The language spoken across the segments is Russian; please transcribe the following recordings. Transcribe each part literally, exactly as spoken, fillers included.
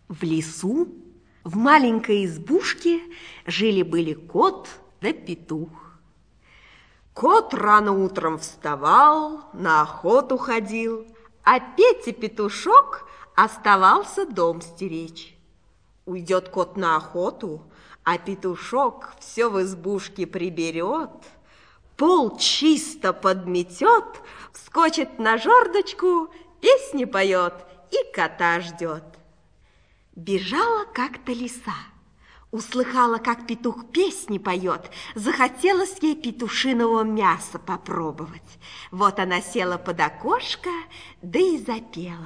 В лесу, в маленькой избушке, жили-были кот да петух. Кот рано утром вставал, на охоту ходил, а Петя-петушок оставался дом стеречь. Уйдет кот на охоту, а петушок все в избушке приберет, пол чисто подметет, вскочит на жердочку, песни поет и кота ждет. Бежала как-то лиса, услыхала, как петух песни поет, захотелось ей петушиного мяса попробовать. Вот она села под окошко, да и запела.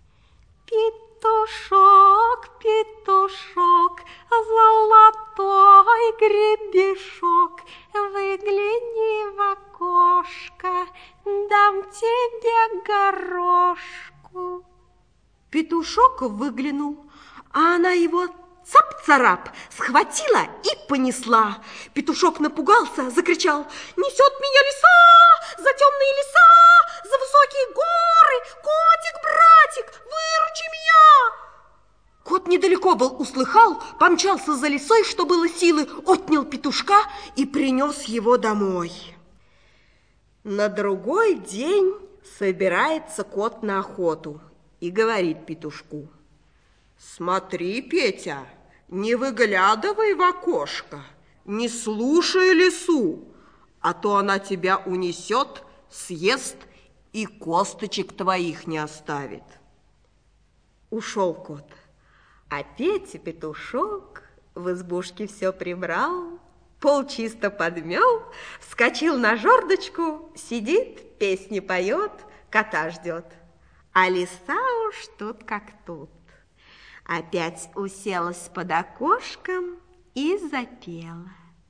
Петушок, петушок, золотой гребешок, выгляни в окошко, дам тебе горошку. Петушок выглянул, а она его цап-царап схватила и понесла. Петушок напугался, закричал: «Несет меня лиса, за темные леса, за высокие горы! Котик-братик, выручи меня!» Кот недалеко был, услыхал, помчался за лисой, что было силы, отнял петушка и принес его домой. На другой день собирается кот на охоту и говорит петушку: «Смотри, Петя, не выглядывай в окошко, не слушай лису, а то она тебя унесет, съест и косточек твоих не оставит». Ушел кот, а Петя-петушок в избушке все прибрал, пол чисто подмел, вскочил на жердочку, сидит, песни поет, кота ждет. А лиса уж тут как тут. Опять уселась под окошком и запела.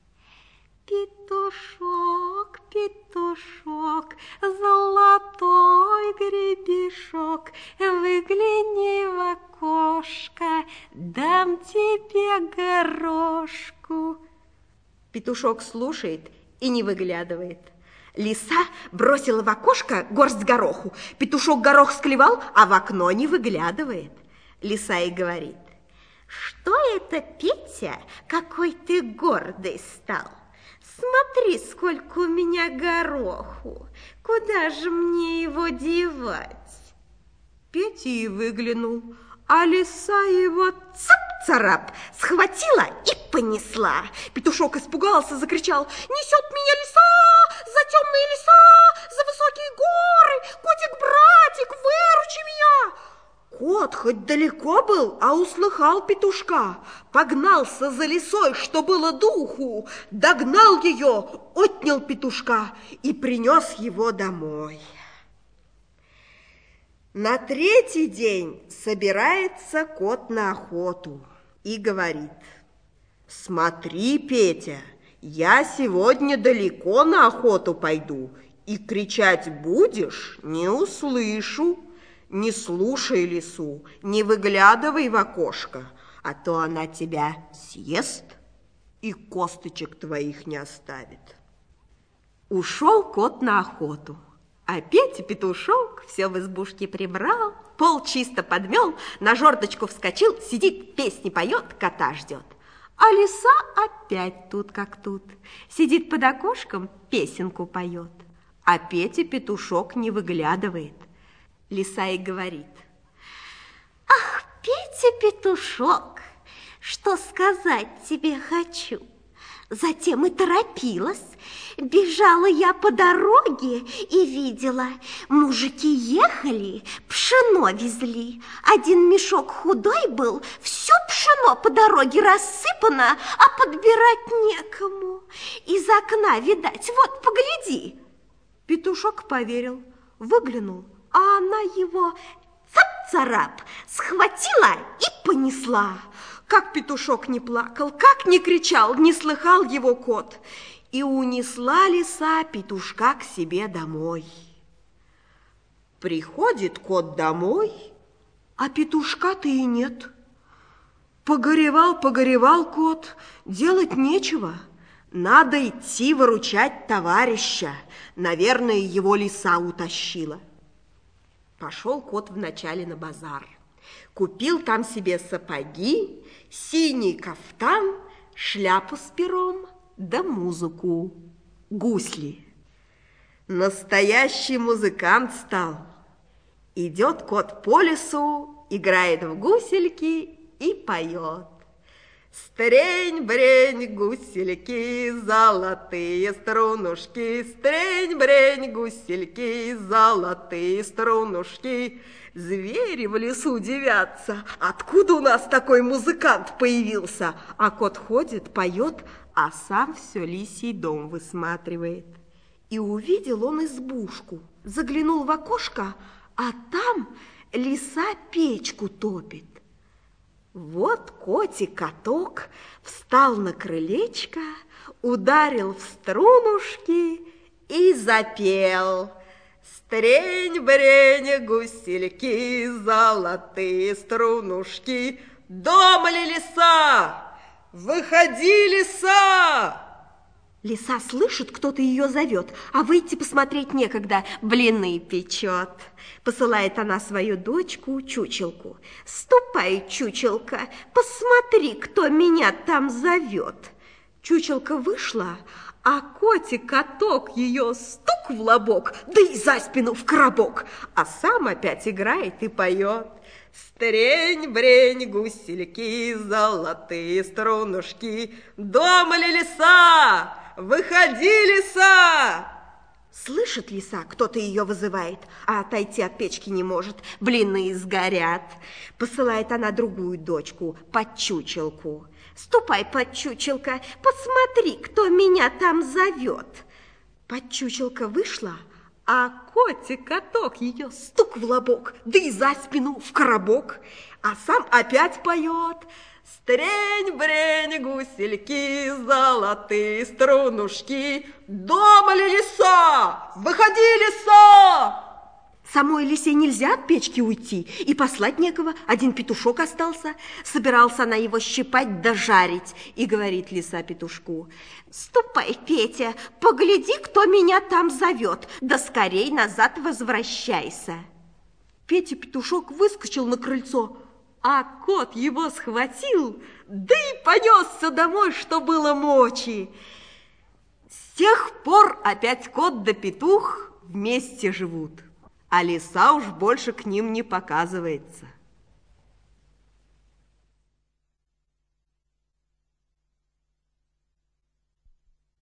Петушок, петушок, золотой гребешок, выгляни в окошко, дам тебе горошку. Петушок слушает и не выглядывает. Лиса бросила в окошко горсть гороху. Петушок горох склевал, а в окно не выглядывает. Лиса и говорит: «Что это, Петя, какой ты гордый стал? Смотри, сколько у меня гороху. Куда же мне его девать?» Петя и выглянул, а лиса его цап-царап схватила и понесла. Петушок испугался, закричал: «Несет меня лиса, за темные леса, за высокие горы! Котик-братик, выручи меня!» Кот хоть далеко был, а услыхал петушка, погнался за лисой, что было духу, догнал ее, отнял петушка и принес его домой. На третий день собирается кот на охоту и говорит: «Смотри, Петя, я сегодня далеко на охоту пойду, и кричать будешь, не услышу. Не слушай лису, не выглядывай в окошко, а то она тебя съест и косточек твоих не оставит». Ушел кот на охоту, а Петя-петушок все в избушке прибрал, пол чисто подмел, на жердочку вскочил, сидит, песни поет, кота ждет. А лиса опять тут как тут, сидит под окошком, песенку поет, а Петя-петушок не выглядывает. Лиса и говорит: «Ах, Петя-петушок, что сказать тебе хочу. Затем и торопилась. Бежала я по дороге и видела, мужики ехали, пшено везли. Один мешок худой был, все пшено по дороге рассыпано, а подбирать некому. Из окна видать, вот, погляди». Петушок поверил, выглянул, а она его цап-царап схватила и понесла. Как петушок не плакал, как не кричал, не слыхал его кот. И унесла лиса петушка к себе домой. Приходит кот домой, а петушка-то и нет. Погоревал, погоревал кот, делать нечего. Надо идти выручать товарища. Наверное, его лиса утащила. Пошел кот вначале на базар. Купил там себе сапоги, синий кафтан, шляпу с пером, да музыку, гусли. Настоящий музыкант стал. Идет кот по лесу, играет в гусельки и поет. Стрень-брень, гусельки, золотые струнушки, стрень-брень, гусельки, золотые струнушки. Звери в лесу дивятся, откуда у нас такой музыкант появился? А кот ходит, поет, а сам все лисий дом высматривает. И увидел он избушку, заглянул в окошко, а там лиса печку топит. Вот котик-каток встал на крылечко, ударил в струнушки и запел. Стрень-брень, гусельки, золотые струнушки. Дома ли лиса? Выходи, лиса! Лиса слышит, кто-то ее зовет, а выйти посмотреть некогда, блины печет. Посылает она свою дочку, чучелку. Ступай, чучелка, посмотри, кто меня там зовет. Чучелка вышла, а котик-каток ее стук в лобок, да и за спину в коробок, а сам опять играет и поет. Стрень-брень, гусельки, золотые струнушки. Дома ли лиса? Выходи, лиса! Слышит лиса, кто-то ее вызывает, а отойти от печки не может, блины сгорят. Посылает она другую дочку, подчучелку. Ступай, подчучелка, посмотри, кто меня там зовет. Подчучелка вышла, а котик-каток ее стук в лобок, да и за спину в коробок, а сам опять поет. Стрень-брень, гусельки, золотые струнушки. Дома ли лиса? Выходи, лиса! Самой лисе нельзя от печки уйти, и послать некого. Один петушок остался. Собирался она его щипать да жарить. И говорит лиса петушку: ступай, Петя, погляди, кто меня там зовет, да скорей назад возвращайся. Петя петушок выскочил на крыльцо, а кот его схватил, да и понесся домой, что было мочи. С тех пор опять кот да петух вместе живут, а лиса уж больше к ним не показывается.